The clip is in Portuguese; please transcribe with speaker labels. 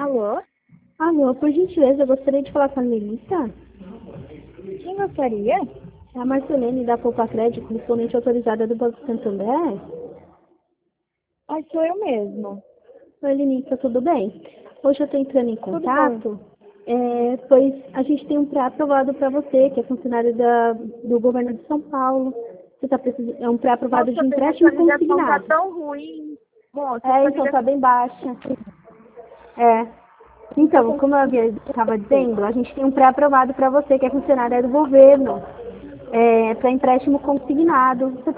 Speaker 1: Alô?
Speaker 2: Alô, por gentileza, eu gostaria de falar com a Melissa.
Speaker 1: Quem gostaria?
Speaker 2: É a Marcelene da Poupa Crédito, correspondente autorizada do Banco Santander.
Speaker 1: Ah, sou eu mesmo.
Speaker 2: Oi, Lenissa, tudo bem? Hoje eu estou entrando em
Speaker 1: Tudo bom?
Speaker 2: contato, pois a gente tem um pré-aprovado para você, que é funcionário do governo de São Paulo. Você tá precisando, é um pré-aprovado de
Speaker 1: Nossa, bem, essa
Speaker 2: empréstimo
Speaker 1: ligação tá
Speaker 2: consignado.
Speaker 1: tão ruim. Moça, essa
Speaker 2: Então tá
Speaker 1: ligação
Speaker 2: bem baixa. É.
Speaker 1: não tô
Speaker 2: Então, como eu estava
Speaker 1: conseguindo.
Speaker 2: dizendo, a gente tem um pré-aprovado para você, que é funcionário do governo, para empréstimo consignado. Você